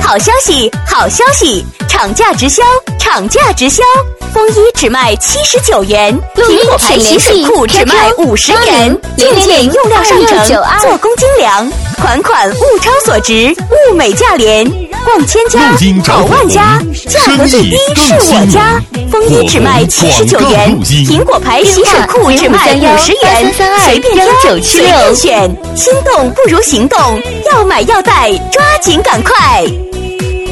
好消息，好消息！厂价直销，厂价直销！风衣只卖79元，苹果牌洗水裤只卖50元，件件用料上乘，做工精良，款款物超所值，物美价廉。逛千家，跑万家，价格最低是我家。风衣只卖79元，苹果牌洗水裤只卖50元，随便挑，随便选。心动不如行动，要买要带，抓紧赶快！